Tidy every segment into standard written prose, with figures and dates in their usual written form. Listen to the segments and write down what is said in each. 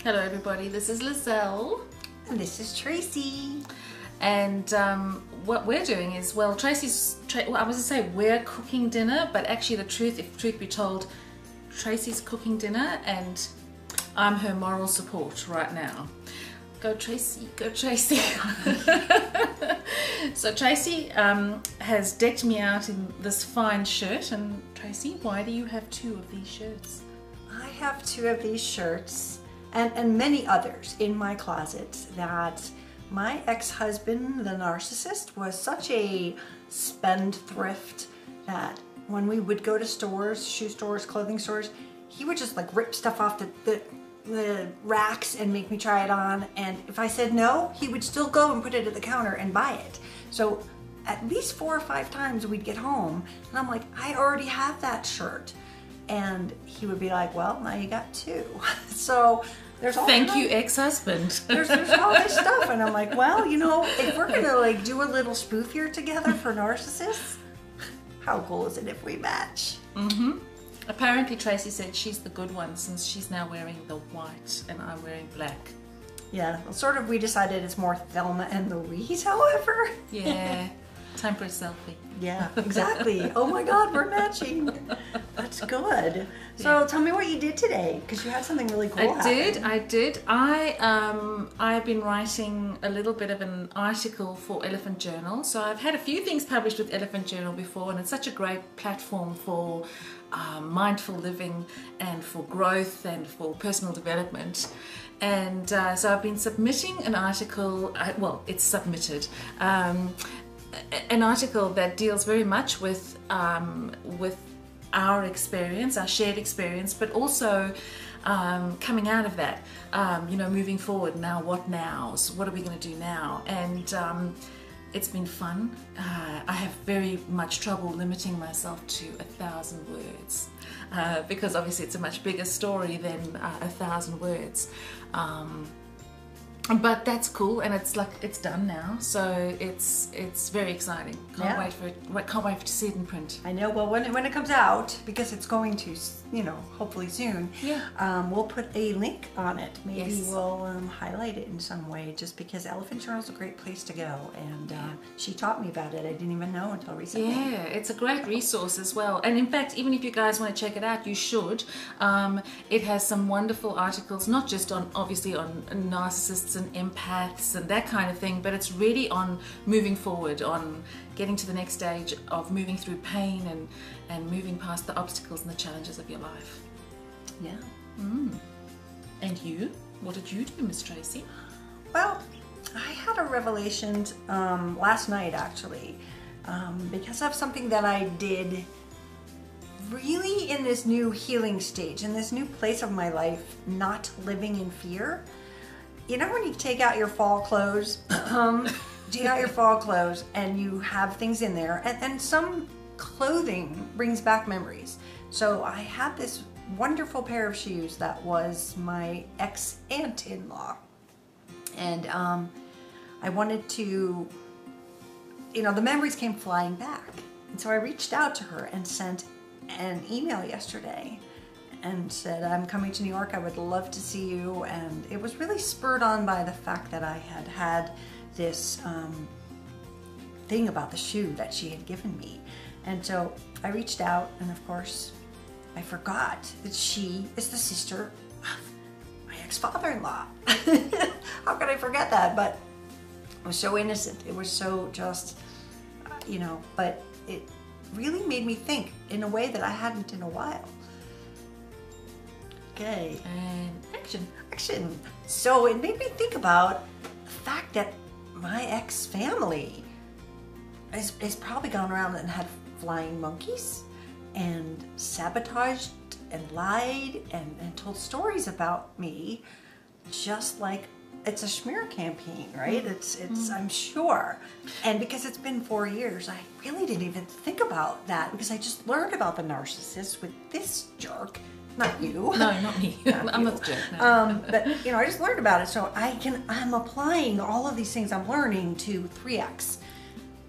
Hello everybody, this is Lizelle. And this is Tracy. And what we're doing is, well, I was going to say we're cooking dinner, but actually the truth, if truth be told, Tracy's cooking dinner and I'm her moral support right now. Go Tracy, go Tracy. So Tracy has decked me out in this fine shirt. And Tracy, why do you have two of these shirts? I have two of these shirts and many others in my closet that my ex-husband, the narcissist, was such a spendthrift that when we would go to stores, shoe stores, clothing stores, he would just like rip stuff off the racks and make me try it on. And if I said no, he would still go and put it at the counter and buy it. So at least 4 or 5 times we'd get home and I'm like, I already have that shirt. And he would be like, well, now you got 2. So there's all Thank you, ex-husband. there's all this stuff. And I'm like, well, you know, if we're gonna like do a little spoof here together for narcissists, how cool is it if we match? Mm-hmm. Apparently Tracy said she's the good one since she's now wearing the white and I'm wearing black. Yeah, well, sort of we decided it's more Thelma and Louise, however. Yeah, time for a selfie. Yeah, exactly. Oh my God, we're matching. That's good. So tell me what you did today, because you had something really cool happen. I did. I've been writing a little bit of an article for Elephant Journal. So I've had a few things published with Elephant Journal before, and it's such a great platform for mindful living and for growth and for personal development. And so I've been submitting an article, well, it's submitted, an article that deals very much with our experience, our shared experience, but also coming out of that, you know, moving forward. Now, what nows? What are we going to do now? And it's been fun. I have very much trouble limiting myself to 1,000 words because obviously it's a much bigger story than 1,000 words. But that's cool, and it's like it's done now, so it's very exciting. Can't wait for it. Can't wait to see it in print. I know. Well, when it comes out, because it's going to, you know, hopefully soon. Yeah. We'll put a link on it. Maybe Yes. we'll highlight it in some way, just because Elephant Journal is a great place to go. And she taught me about it. I didn't even know until recently. Yeah, it's a great resource as well. And in fact, even if you guys want to check it out, you should. It has some wonderful articles, not just on obviously on narcissists and empaths and that kind of thing, but it's really on moving forward, on getting to the next stage of moving through pain and moving past the obstacles and the challenges of your life. Yeah. And you? What did you do, Miss Tracy? Well, I had a revelation last night, actually, because of something that I did really in this new healing stage, in this new place of my life, not living in fear. You know when you take out your fall clothes, take out your fall clothes and you have things in there, and some clothing brings back memories. So I had this wonderful pair of shoes that was my ex-aunt-in-law. And I wanted to, you know, the memories came flying back. And so I reached out to her and sent an email yesterday and said, I'm coming to New York, I would love to see you. And it was really spurred on by the fact that I had this thing about the shoe that she had given me. And so I reached out, and of course, I forgot that she is the sister of my ex-father-in-law. How could I forget that? But it was so innocent. It was so just, you know, but it really made me think in a way that I hadn't in a while. Okay. And action. Action. So it made me think about the fact that my ex-family has probably gone around and had flying monkeys and sabotaged and lied and told stories about me, just like it's a smear campaign, right? It's I'm sure. And because it's been 4 years, I really didn't even think about that, because I just learned about the narcissist with this jerk. Not you. No, not me. I'm not the jerk. No. But you know, I just learned about it, so I'm applying all of these things I'm learning to 3X.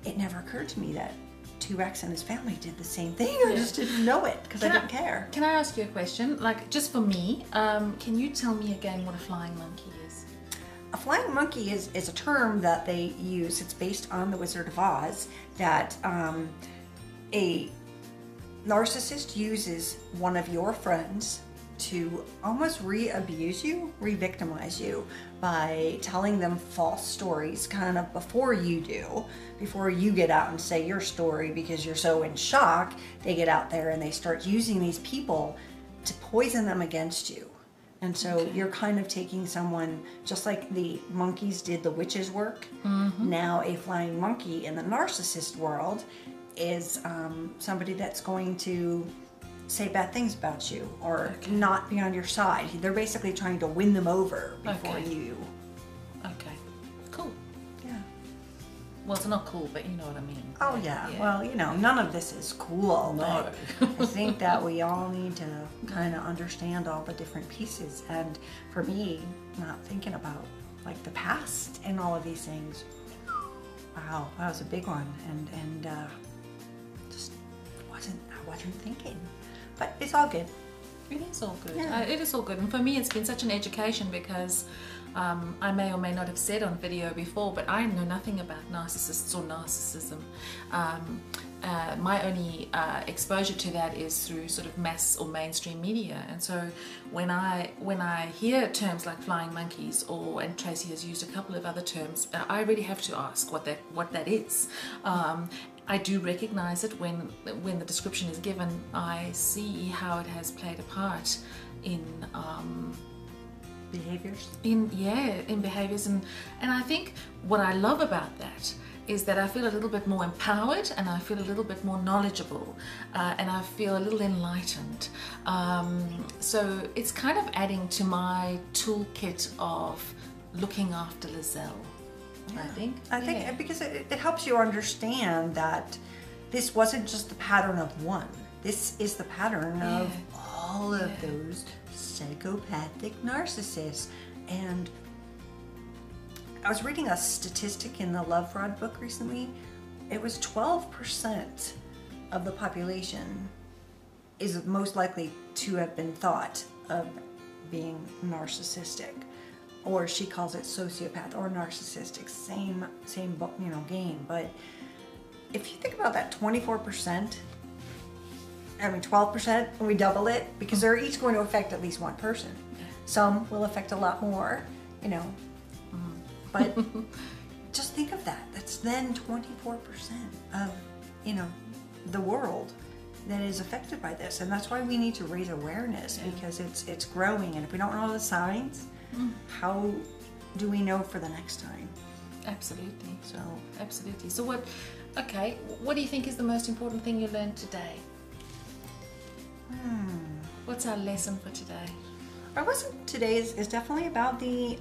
it never occurred to me that T-Rex and his family did the same thing. I just didn't know it because I didn't care. Can I ask you a question? Like, just for me, can you tell me again what a flying monkey is? A flying monkey is a term that they use. It's based on The Wizard of Oz, that a narcissist uses one of your friends to almost re-abuse you, re-victimize you by telling them false stories kind of before you do, before you get out and say your story because you're so in shock. They get out there and they start using these people to poison them against you. And so you're kind of taking someone, just like the monkeys did the witch's work. Now a flying monkey in the narcissist world is somebody that's going to say bad things about you or not be on your side. They're basically trying to win them over before you. Okay, cool. Yeah. Well, it's not cool, but you know what I mean. Oh yeah. Well, you know, none of this is cool. No. But I think that we all need to kind of understand all the different pieces. And for me, not thinking about like the past and all of these things. Wow, that was a big one, and just I wasn't thinking. But it's all good. It is all good. Yeah. It is all good. And for me, it's been such an education because I may or may not have said on video before, but I know nothing about narcissists or narcissism. My only exposure to that is through sort of mass or mainstream media. And so when I hear terms like flying monkeys, and Tracy has used a couple of other terms, I really have to ask what that is. I do recognize it when the description is given. I see how it has played a part in Behaviors? in behaviors, and I think what I love about that is that I feel a little bit more empowered, and I feel a little bit more knowledgeable, and I feel a little enlightened. So it's kind of adding to my toolkit of looking after Lizelle. I think because it helps you understand that this wasn't just the pattern of one. This is the pattern of all of those psychopathic narcissists. And I was reading a statistic in the Love Fraud book recently. It was 12% of the population is most likely to have been thought of being narcissistic. Or she calls it sociopath or narcissistic, same game. But if you think about that 24%, 12%, and we double it, because they're each going to affect at least one person. Some will affect a lot more, but just think of that. That's then 24% of, the world that is affected by this. And that's why we need to raise awareness, because it's growing. And if we don't know the signs, how do we know for the next time? Absolutely. Absolutely. So what do you think is the most important thing you learned today? What's our lesson for today? Our lesson today is definitely about the,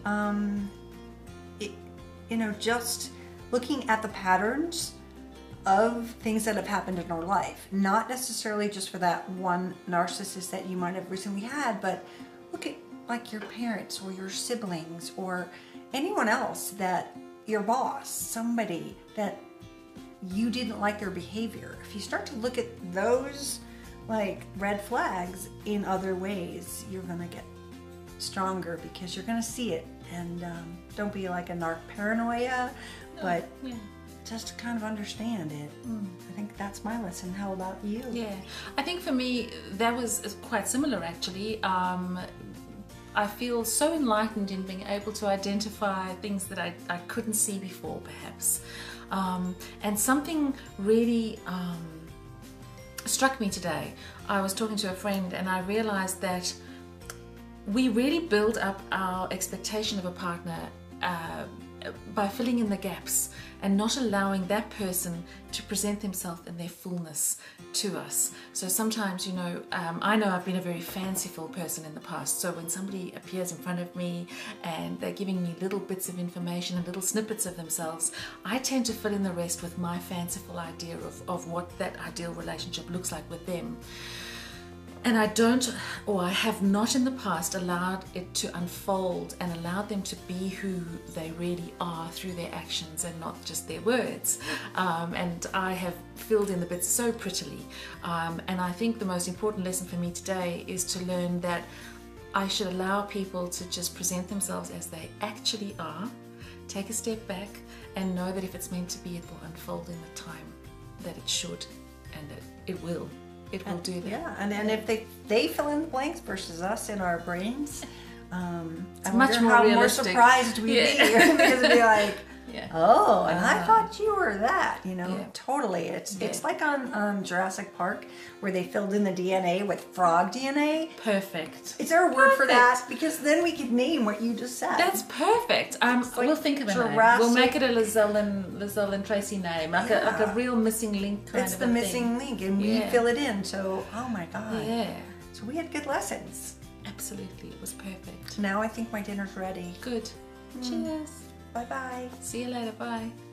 just looking at the patterns of things that have happened in our life. Not necessarily just for that one narcissist that you might have recently had, but look at like your parents or your siblings or anyone else, that your boss, somebody that you didn't like their behavior. If you start to look at those like red flags in other ways, you're gonna get stronger because you're gonna see it. And don't be like a narc paranoia, but just kind of understand it. I think that's my lesson. How about you? Yeah, I think for me that was quite similar actually. I feel so enlightened in being able to identify things that I couldn't see before, perhaps. And something really struck me today. I was talking to a friend and I realized that we really build up our expectation of a partner by filling in the gaps and not allowing that person to present themselves in their fullness to us. So sometimes, I know I've been a very fanciful person in the past. So when somebody appears in front of me and they're giving me little bits of information and little snippets of themselves, I tend to fill in the rest with my fanciful idea of what that ideal relationship looks like with them. And I don't, or I have not in the past allowed it to unfold and allowed them to be who they really are through their actions and not just their words. And I have filled in the bits so prettily. And I think the most important lesson for me today is to learn that I should allow people to just present themselves as they actually are, take a step back, and know that if it's meant to be, it will unfold in the time that it should, and that it will. It will do that. Yeah, and if they fill in the blanks versus us in our brains, I much wonder more how more realistic. surprised we'd be because it'd be like, Yeah. oh, and I thought you were that, you know. Yeah. Totally. It's Yeah. like on Jurassic Park where they filled in the DNA with frog DNA. Perfect. Is there a word for that? Perfect. Because then we could name what you just said. That's perfect. like We'll think of a name. Jurassic- We'll make it a Lizelle and Tracy name, like a real missing link kind it's of the a missing thing. link, and we Yeah. fill it in. So, oh my God. Yeah, So we had good lessons. absolutely. It was perfect. Now I think my dinner's ready. Good. Cheers. Bye bye. See you later. Bye.